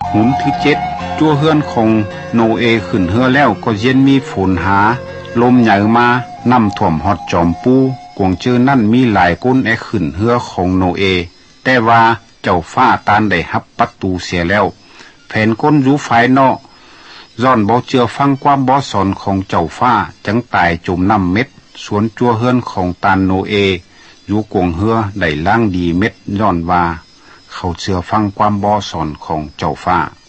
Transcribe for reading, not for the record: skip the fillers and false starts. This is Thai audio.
หุนที่7จั่วเฮือนของโนเอขึ้นเฮือแล้วก็เย็นมีฝนหาลมใหญ่มาน้ำท่วมฮอดจอมปูกวงเจอนั่นมีหลายก้นแอขึ้นเฮือของโนเอแต่ว่าเจ้าฟ้าตานได้หับประตูเสียแล้วแผ่นก้นอยู่ฝ่ายนอกย้อนบ่เจือฟังความบ่สอนของเจ้าฟ้าจังตายจมน้ำเม็ดสวนจั่วเฮือนของตานโนเออยู่กวงเฮือได้ล่างดีเม็ดย้อนว่าเขาเชื่อฟังความบ่สอนของเจ้าฟ้า